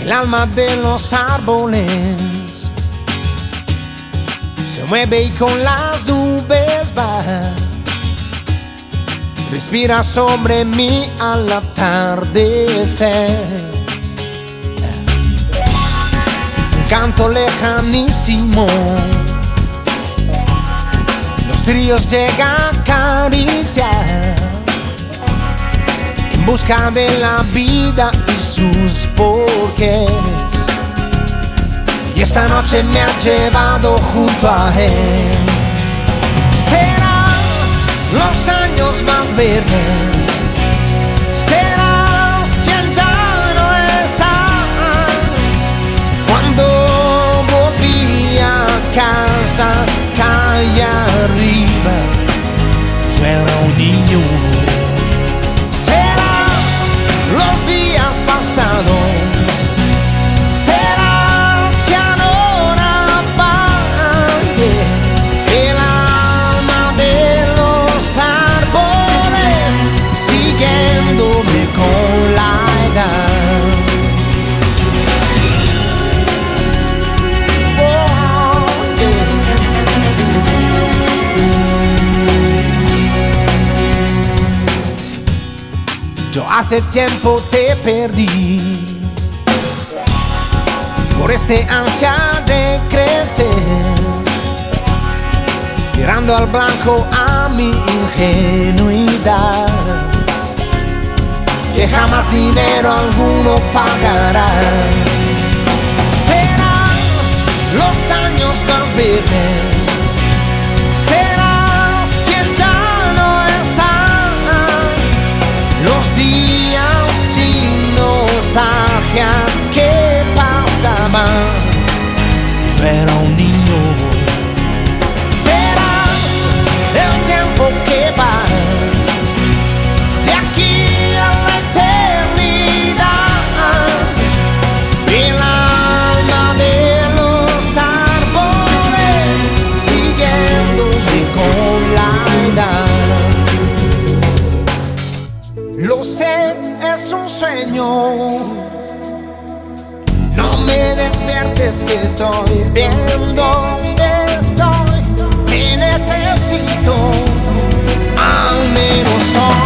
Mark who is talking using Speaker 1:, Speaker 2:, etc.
Speaker 1: El alma de los árboles se mueve y con las nubes va. Respira sobre mí al atardecer. Un canto lejanísimo, los tríos llegan a acariciar en busca de la vida y sus porqués. Y esta noche me ha llevado junto a él. Serás los años más verdes, serás quien ya no está. Cuando volví a casa, calle arriba, yo era un niño. Serás los días pasados, serás que ahora pague el alma de los árboles, siguiéndome con la edad. Oh, yeah. Yo hace tiempo te perdí por este ansia de crecer, tirando al blanco a mi ingenuidad, que jamás dinero alguno pagará. Serás los años más verdes, serás quien ya no está, los días sin nostalgia que pasaban, yo era un niño. Serás el tiempo que va de aquí a la eternidad, el alma de los árboles, siguiéndome con la edad. Lo sé, es un sueño. No me despiertes que estoy bien donde estoy. Te necesito al menos hoy.